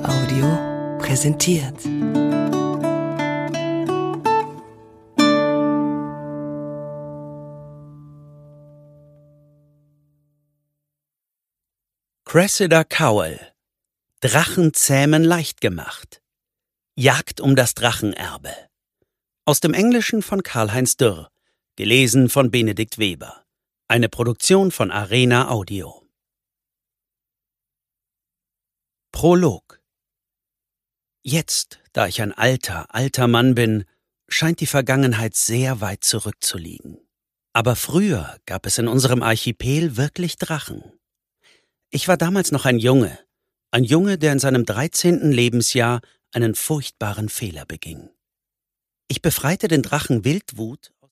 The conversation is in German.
Arena Audio präsentiert. Cressida Cowell. Drachen zähmen leicht gemacht. Jagd um das Drachenerbe. Aus dem Englischen von Karl-Heinz Dürr. Gelesen von Benedikt Weber. Eine Produktion von Arena Audio. Prolog. Jetzt, da ich ein alter Mann bin, scheint die Vergangenheit sehr weit zurückzuliegen. Aber früher gab es in unserem Archipel wirklich Drachen. Ich war damals noch ein Junge, der in seinem 13. Lebensjahr einen furchtbaren Fehler beging. Ich befreite den Drachen Wildwut